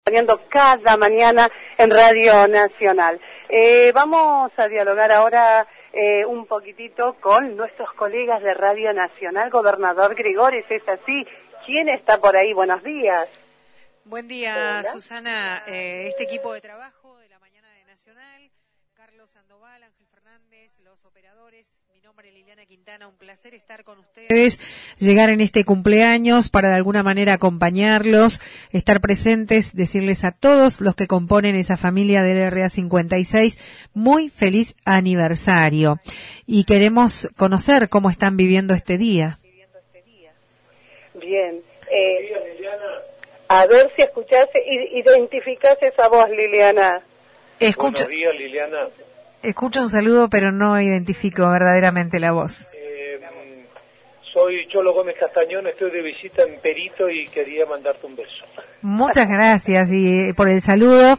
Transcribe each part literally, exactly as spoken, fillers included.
acompañando cada mañana en Radio Nacional. Eh, vamos a dialogar ahora eh, un poquitito con nuestros colegas de Radio Nacional. Gobernador Gregores, ¿es así? ¿Quién está por ahí? Buenos días. Buen día, Hola. Susana. Eh, este equipo de trabajo de la mañana de Nacional, Carlos Sandoval, Ángel Fernández, los operadores, mi nombre es Liliana Quintana, un placer estar con ustedes, llegar en este cumpleaños para de alguna manera acompañarlos, estar presentes, decirles a todos los que componen esa familia del R A cincuenta y seis, muy feliz aniversario. Y queremos conocer cómo están viviendo este día. Bien. Eh, a ver si escuchás, identificás esa voz, Liliana. Escucho, Buenos días, Liliana. Escucho un saludo, pero no identifico verdaderamente la voz. Eh, soy Cholo Gómez Castañón, estoy de visita en Perito y quería mandarte un beso. Muchas gracias y por el saludo.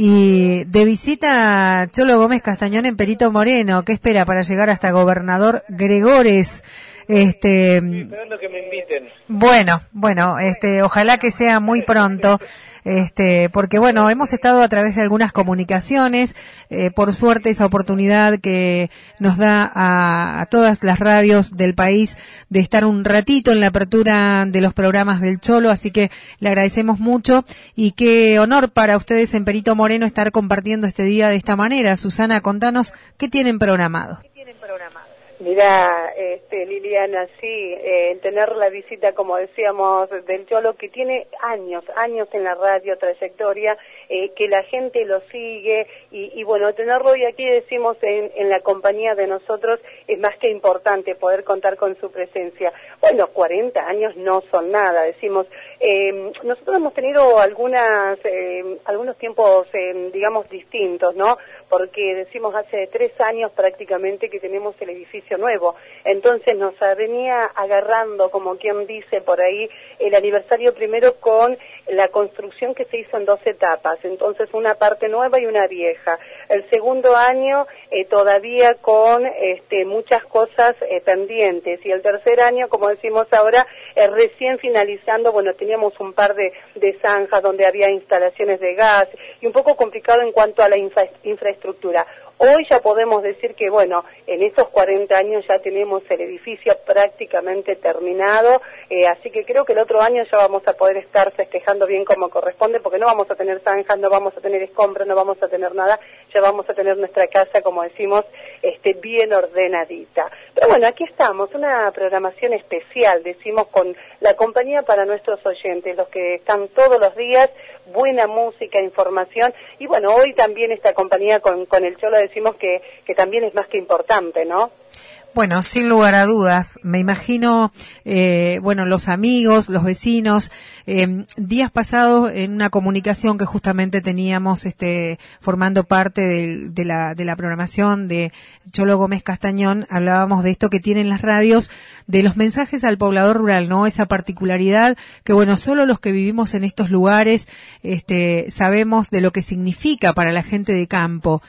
Y de visita Cholo Gómez Castañón en Perito Moreno. ¿Qué espera para llegar hasta Gobernador Gregores? Este, Estoy esperando que me inviten. Bueno, bueno, este, ojalá que sea muy pronto, este, porque bueno, hemos estado a través de algunas comunicaciones, eh, por suerte esa oportunidad que nos da a, a todas las radios del país de estar un ratito en la apertura de los programas del Cholo, así que le agradecemos mucho y qué honor para ustedes en Perito Moreno estar compartiendo este día de esta manera. Susana, contanos qué tienen programado. ¿Qué tienen programado? Mira, este, Liliana, sí, eh, tener la visita, como decíamos, del Cholo, que tiene años, años en la radio, trayectoria, eh, que la gente lo sigue, y, y bueno, tenerlo hoy aquí, decimos, en, en la compañía de nosotros, es más que importante poder contar con su presencia. Bueno, cuarenta años no son nada, decimos. Eh, nosotros hemos tenido algunas, eh, algunos tiempos, eh, digamos, distintos, ¿no? Porque decimos hace tres años prácticamente que tenemos el edificio nuevo, entonces nos venía agarrando, como quien dice por ahí, el aniversario primero con la construcción que se hizo en dos etapas, entonces una parte nueva y una vieja. El segundo año eh, todavía con este, muchas cosas eh, pendientes, y el tercer año, como decimos ahora, eh, recién finalizando, bueno, teníamos un par de, de zanjas donde había instalaciones de gas y un poco complicado en cuanto a la infra infraestructura. Hoy ya podemos decir que, bueno, en estos cuarenta años ya tenemos el edificio prácticamente terminado, eh, así que creo que el otro año ya vamos a poder estar festejando bien como corresponde, porque no vamos a tener zanjas, no vamos a tener escombros, no vamos a tener nada, ya vamos a tener nuestra casa, como decimos, este, bien ordenadita. Pero bueno, aquí estamos, una programación especial, decimos, con la compañía para nuestros oyentes, los que están todos los días, buena música, información, y bueno, hoy también esta compañía con, con el Cholo decimos que, que también es más que importante, ¿no? Bueno, sin lugar a dudas, me imagino, eh, bueno, los amigos, los vecinos, eh, días pasados en una comunicación que justamente teníamos, este, formando parte de, de la, de la programación de Cholo Gómez Castañón, hablábamos de esto que tienen las radios, de los mensajes al poblador rural, ¿no? Esa particularidad que, bueno, solo los que vivimos en estos lugares, este, sabemos de lo que significa para la gente de campo.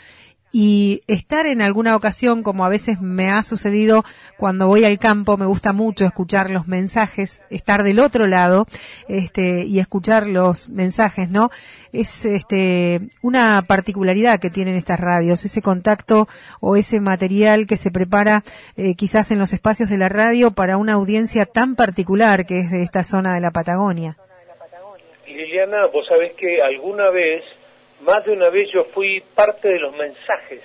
Y estar en alguna ocasión, como a veces me ha sucedido cuando voy al campo, me gusta mucho escuchar los mensajes, estar del otro lado, este, y escuchar los mensajes, ¿no? Es, este, una particularidad que tienen estas radios, ese contacto o ese material que se prepara, eh, quizás en los espacios de la radio para una audiencia tan particular que es de esta zona de la Patagonia. Liliana, vos sabés que alguna vez, más de una vez yo fui parte de los mensajes.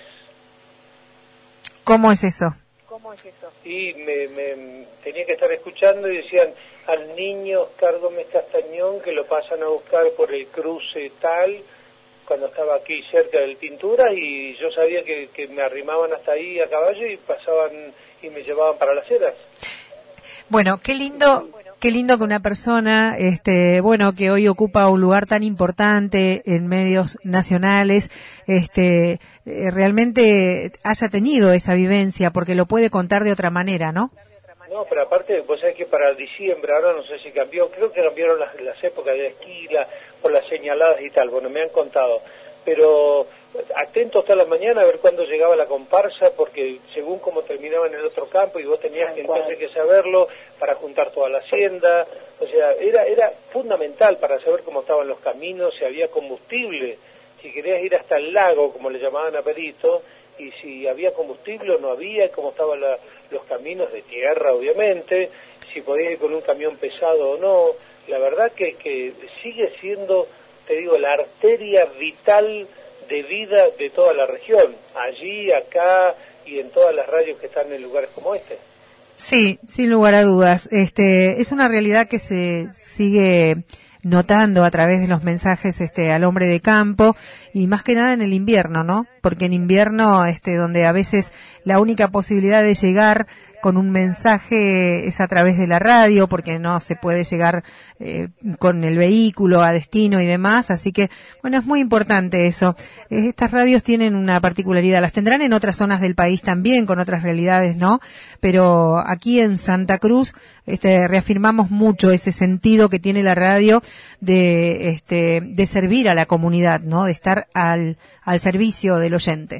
¿Cómo es eso? ¿Cómo es eso? Y me, me tenía que estar escuchando y decían al niño Oscar Gómez Castañón que lo pasan a buscar por el cruce tal, cuando estaba aquí cerca del Pintura, y yo sabía que, que me arrimaban hasta ahí a caballo y pasaban y me llevaban para las eras. Bueno, qué lindo... Qué lindo que una persona, este, bueno, que hoy ocupa un lugar tan importante en medios nacionales, este, eh, realmente haya tenido esa vivencia, porque lo puede contar de otra manera, ¿no? No, pero aparte, vos sabés que para diciembre, ahora no sé si cambió, creo que cambiaron las, las épocas de esquí, la, por las señaladas y tal, bueno, me han contado, pero atento hasta la mañana a ver cuándo llegaba la comparsa, porque según cómo terminaba en el otro campo, y vos tenías que entonces que saberlo para juntar toda la hacienda, O sea, era era fundamental para saber cómo estaban los caminos, si había combustible, si querías ir hasta el lago, como le llamaban a Perito, y si había combustible o no había, cómo estaban la, los caminos de tierra, obviamente, si podías ir con un camión pesado o no. La verdad que, que sigue siendo, te digo, la arteria vital de vida de toda la región, allí, acá y en todas las radios que están en lugares como este. Sí, sin lugar a dudas. Este, es una realidad que se sigue notando a través de los mensajes este al hombre de campo, y más que nada en el invierno, ¿no? Porque en invierno, este, donde a veces la única posibilidad de llegar con un mensaje es a través de la radio, porque no se puede llegar eh, con el vehículo a destino y demás, así que, bueno, es muy importante eso. Estas radios tienen una particularidad, las tendrán en otras zonas del país también, con otras realidades, ¿no? Pero aquí en Santa Cruz, este, reafirmamos mucho ese sentido que tiene la radio de, este, de servir a la comunidad, ¿no? De estar al, al servicio del oyente.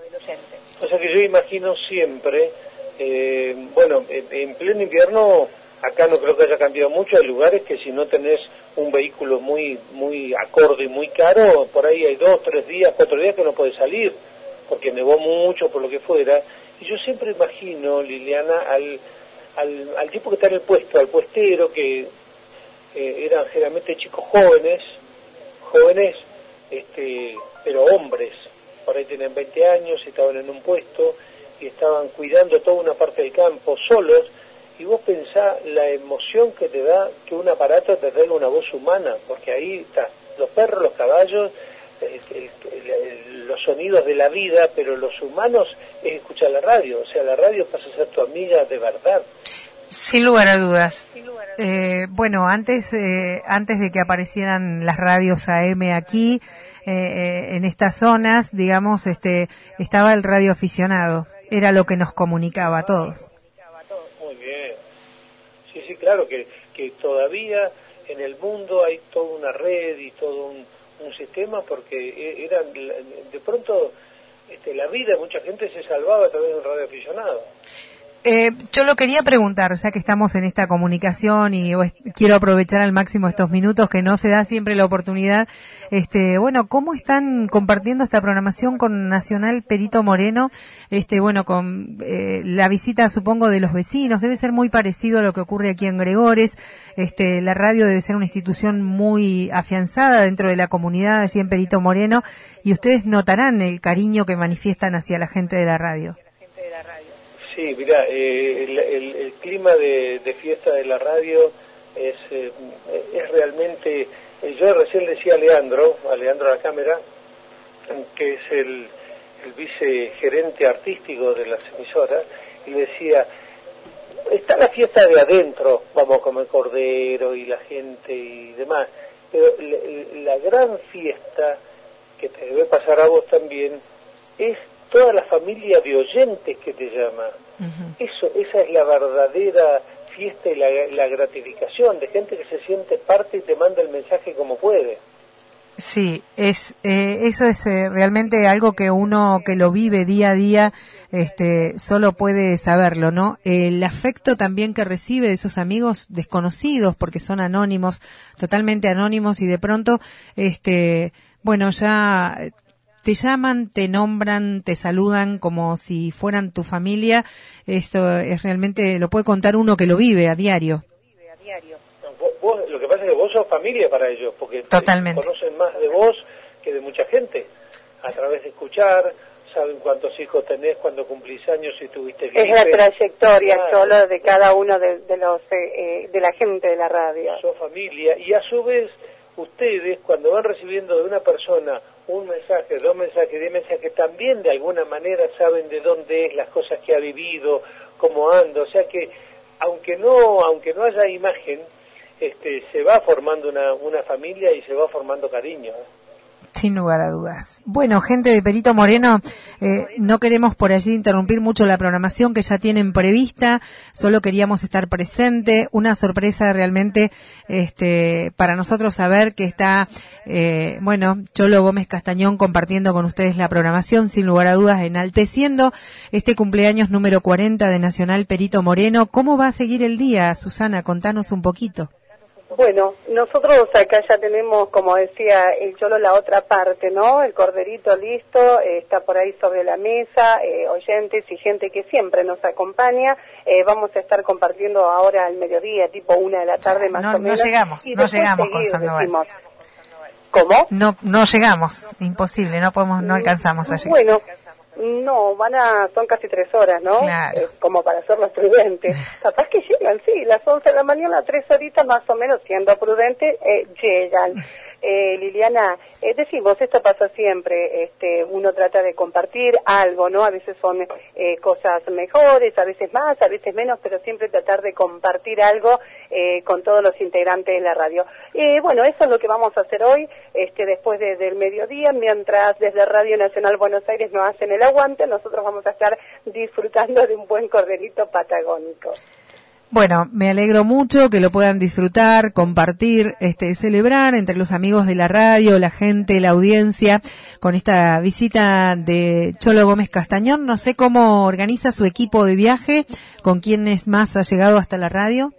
O sea que yo imagino siempre, eh, bueno, en pleno invierno, acá no creo que haya cambiado mucho, hay lugares que si no tenés un vehículo muy muy acorde y muy caro, por ahí hay dos, tres días, cuatro días que no podés salir, porque nevó mucho, por lo que fuera, y yo siempre imagino, Liliana, al, al, al tipo que está en el puesto, al puestero, que eh, eran generalmente chicos jóvenes, jóvenes, este, pero hombres, por ahí tenían veinte años y estaban en un puesto y estaban cuidando toda una parte del campo solos, y vos pensás la emoción que te da que un aparato te tenga una voz humana, porque ahí está, los perros, los caballos, el, el, el, los sonidos de la vida, pero los humanos es escuchar la radio, o sea, la radio pasa a ser tu amiga de verdad. Sin lugar a dudas. Eh, bueno, antes eh, antes de que aparecieran las radios A M aquí, eh, en estas zonas, digamos, este estaba el radio aficionado. Era lo que nos comunicaba a todos. Muy bien. Sí, sí, claro, que, que todavía en el mundo hay toda una red y todo un, un sistema, porque eran, de pronto, este, la vida de mucha gente se salvaba a través de un radio aficionado. Eh, yo lo quería preguntar, ya que estamos en esta comunicación y pues, quiero aprovechar al máximo estos minutos que no se da siempre la oportunidad. Este, bueno, ¿cómo están compartiendo esta programación con Nacional Perito Moreno? Este, bueno, con eh, la visita, supongo, de los vecinos, debe ser muy parecido a lo que ocurre aquí en Gregores. Este, la radio debe ser una institución muy afianzada dentro de la comunidad allí en Perito Moreno, y ustedes notarán el cariño que manifiestan hacia la gente de la radio. Sí, mira, eh, el, el, el clima de, de fiesta de la radio es, eh, es realmente... Eh, yo recién decía a Leandro, a Leandro a la cámara, que es el, el vicegerente artístico de las emisoras, y le decía, está la fiesta de adentro, vamos a comer cordero y la gente y demás, pero la, la gran fiesta, que te debe pasar a vos también, es toda la familia de oyentes que te llama. Uh-huh. Eso, esa es la verdadera fiesta y la, la gratificación de gente que se siente parte y te manda el mensaje como puede. Sí, es eh, eso es eh, realmente algo que uno que lo vive día a día este solo puede saberlo, ¿no? El afecto también que recibe de esos amigos desconocidos, porque son anónimos, totalmente anónimos, y de pronto este bueno, ya te llaman, te nombran, te saludan como si fueran tu familia. Esto es realmente, lo puede contar uno que lo vive a diario. Vos, vos, lo que pasa es que vos sos familia para ellos, porque totalmente conocen más de vos que de mucha gente, a través de escuchar, saben cuántos hijos tenés, cuándo cumplís años, si tuviste gripe. Es la trayectoria claro. solo de cada uno de, de los eh, de la gente de la radio. Sos familia, y a su vez, ustedes, cuando van recibiendo de una persona un mensaje, dos mensajes, diez mensajes, también de alguna manera saben de dónde es, las cosas que ha vivido, cómo anda, o sea que aunque no aunque no haya imagen, este se va formando una, una familia y se va formando cariño. Sin lugar a dudas. Bueno, gente de Perito Moreno, eh, no queremos por allí interrumpir mucho la programación que ya tienen prevista, solo queríamos estar presente, una sorpresa realmente este para nosotros saber que está, eh, bueno, Cholo Gómez Castañón compartiendo con ustedes la programación, sin lugar a dudas, enalteciendo este cumpleaños número cuarenta de Nacional Perito Moreno. ¿Cómo va a seguir el día, Susana? Contanos un poquito. Bueno, nosotros acá ya tenemos, como decía el Cholo, la otra parte, ¿no? El corderito listo, eh, está por ahí sobre la mesa, eh, oyentes y gente que siempre nos acompaña. Eh, vamos a estar compartiendo ahora al mediodía, tipo una de la tarde más no, o menos. No llegamos, no llegamos con Sandoval. Decimos, ¿cómo? No, no llegamos, imposible, no podemos, no alcanzamos a llegar. Bueno. No, van a, son casi tres horas, ¿no? Claro. Eh, como para hacerlos prudentes. Capaz que llegan, sí, las once de la mañana, tres horitas más o menos, siendo prudentes, eh, llegan. Eh, Liliana, eh, decimos, esto pasa siempre, este, uno trata de compartir algo, ¿no? A veces son eh, cosas mejores, a veces más, a veces menos, pero siempre tratar de compartir algo eh, con todos los integrantes de la radio. Eh, bueno, eso es lo que vamos a hacer hoy, este, después de, del mediodía, mientras desde Radio Nacional Buenos Aires nos hacen el aguante, nosotros vamos a estar disfrutando de un buen corderito patagónico. Bueno, me alegro mucho que lo puedan disfrutar, compartir, este, celebrar entre los amigos de la radio, la gente, la audiencia, con esta visita de Cholo Gómez Castañón. No sé cómo organiza su equipo de viaje, con quiénes más ha llegado hasta la radio.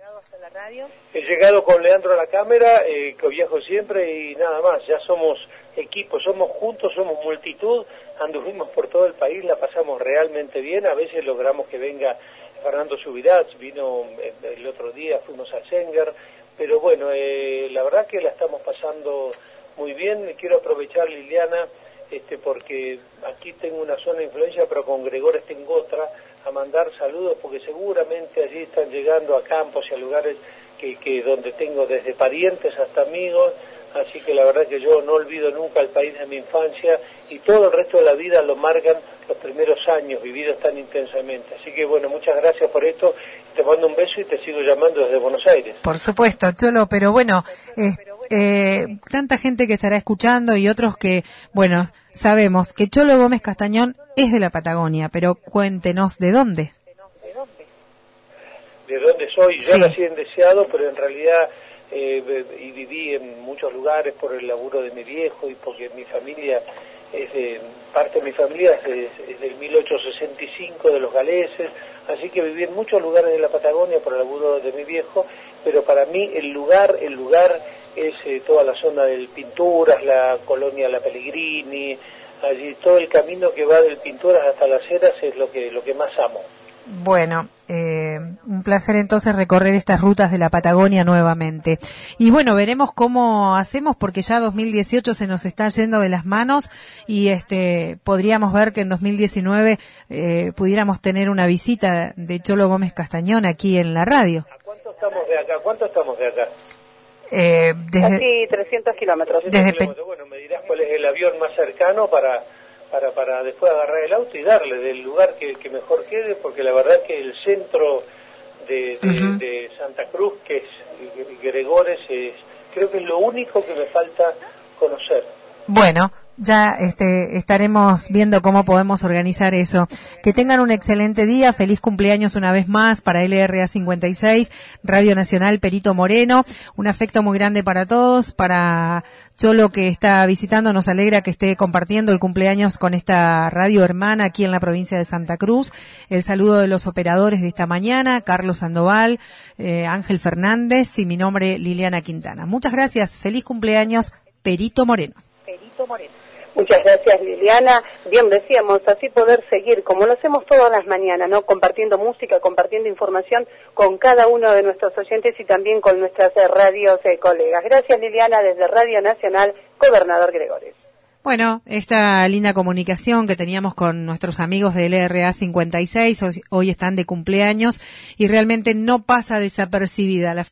He llegado con Leandro a la cámara, eh, que viajo siempre y nada más. Ya somos equipo, somos juntos, somos multitud, anduvimos por todo el país, la pasamos realmente bien. A veces logramos que venga Fernando Subirats, vino el otro día, fuimos a Schenker, pero bueno, eh, la verdad que la estamos pasando muy bien. Quiero aprovechar, Liliana, este, porque aquí tengo una zona de influencia, pero con Gregores tengo otra, a mandar saludos, porque seguramente allí están llegando a campos y a lugares que, que donde tengo desde parientes hasta amigos, así que la verdad que yo no olvido nunca el país de mi infancia, y todo el resto de la vida lo marcan los primeros años vividos tan intensamente. Así que bueno, muchas gracias por esto, te mando un beso y te sigo llamando desde Buenos Aires. Por supuesto, Cholo, pero bueno, eh, eh, tanta gente que estará escuchando y otros que, bueno, sabemos que Cholo Gómez Castañón es de la Patagonia, pero cuéntenos de dónde. ¿De dónde soy? Yo Sí. nací en Deseado, pero en realidad eh, y viví en muchos lugares por el laburo de mi viejo y porque mi familia es de, parte de mi familia es, de, es del mil ochocientos sesenta y cinco, de los galeses, así que viví en muchos lugares de la Patagonia por el laburo de mi viejo, pero para mí el lugar, el lugar es eh, toda la zona del Pinturas, la colonia La Pellegrini, allí todo el camino que va del Pinturas hasta Las Heras es lo que, lo que más amo. Bueno, eh, un placer entonces recorrer estas rutas de la Patagonia nuevamente. Y bueno, veremos cómo hacemos, porque ya dos mil dieciocho se nos está yendo de las manos y este podríamos ver que en dos mil diecinueve eh, pudiéramos tener una visita de Cholo Gómez Castañón aquí en la radio. ¿A cuánto estamos de acá? ¿Cuánto estamos de acá? Eh, desde, Casi trescientos kilómetros. Desde kilómetros. Bueno, me dirás cuál es el avión más cercano para... Para, para después agarrar el auto y darle del lugar que, que mejor quede, porque la verdad que el centro de, de, uh-huh. de Santa Cruz, que es Gregores, es, creo que es lo único que me falta conocer. Bueno, ya este, estaremos viendo cómo podemos organizar eso. Que tengan un excelente día, feliz cumpleaños una vez más para L R A cincuenta y seis, Radio Nacional Perito Moreno, un afecto muy grande para todos, para Cholo que está visitando, nos alegra que esté compartiendo el cumpleaños con esta radio hermana aquí en la provincia de Santa Cruz. El saludo de los operadores de esta mañana, Carlos Sandoval, eh, Ángel Fernández y mi nombre Liliana Quintana. Muchas gracias, feliz cumpleaños Perito Moreno. Perito Moreno. Muchas gracias, Liliana. Bien, decíamos, así poder seguir, como lo hacemos todas las mañanas, ¿no? Compartiendo música, compartiendo información con cada uno de nuestros oyentes y también con nuestras radios eh, colegas. Gracias, Liliana, desde Radio Nacional, Gobernador Gregores. Bueno, esta linda comunicación que teníamos con nuestros amigos de L R A cincuenta y seis, hoy, hoy están de cumpleaños y realmente no pasa desapercibida la